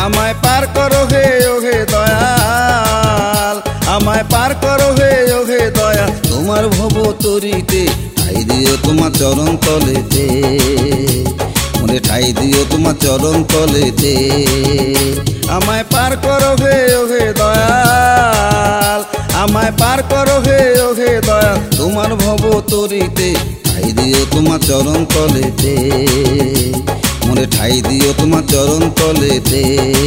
আমায় পার করো হে ওহে দয়াল, আমায় পার করো হে ওহে দয়াল। তোমার ভব তরিতে ঠাই দিও তোমার চরণ তলেতে, মনে ঠাই দিও তোমার চরণ তলেতে। আমায় পার করো হে ওহে দয়াল, আমায় পার করো হে ওহে দয়াল। তোমার ভব তরিতে ঠাই দিও তোমার চরণ তলেতে, মনে ঠাই দিও তোমার চরণ তলেতে।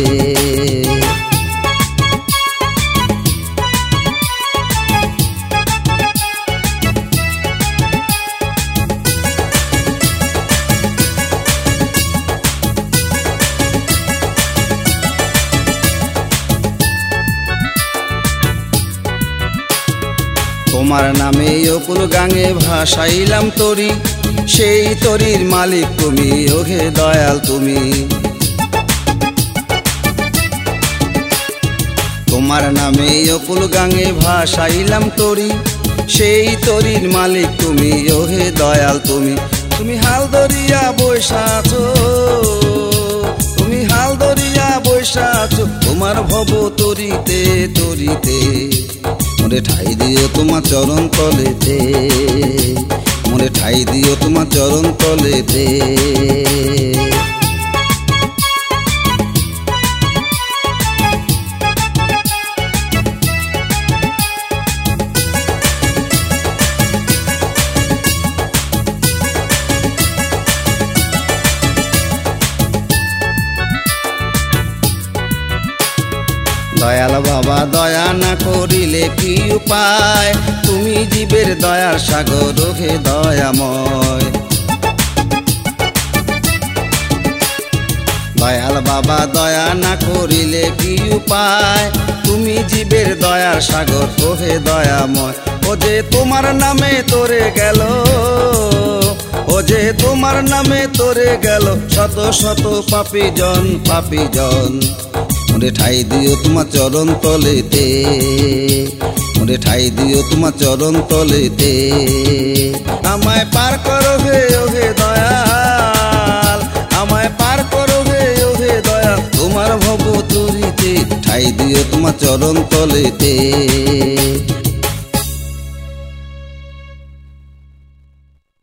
তোমার নামে অকুল গাঙে ভাসাইলাম তরি, সেই তরির মালিক তুমি ওহে দয়াল তুমি। তোমার নামে অকুল গাঙে ভাসাইলাম তরি, সেই তরির মালিক তুমি ওহে দয়াল তুমি। তুমি হাল ধরিয়া বৈশা আছো, তুমি হাল ধরিয়া বৈশা আছো তোমার ভব তরিতে তরিতে, মনে ঠাই দিও তোমার চরণ তলেতে, মনে ঠাই দিও তোমার চরণ তলেতে। দয়াল বাবা দয়া না করিলে কি উপায়, তুমি জীবের দয়ার সাগর হে দয়াময়। দয়াল বাবা দয়া না করিলে কি উপায়, তুমি জীবের দয়ার সাগর হে দয়াময়। ও যে তোমার নামে তোরে গেল, ও যে তোমার নামে তোরে গেল শত শত পাপী জন পাপী জন। মনে ঠাই দিও তোমার চরণ তলেতে, মনে ঠাই দিও তোমার চরণ তলেতে। আমায় পার করো হে ওহে দয়াল, আমায় পার করো হে ওহে দয়াল। তোমার ভব তরিতে ঠাই দিও তোমার চরণ তলেতে,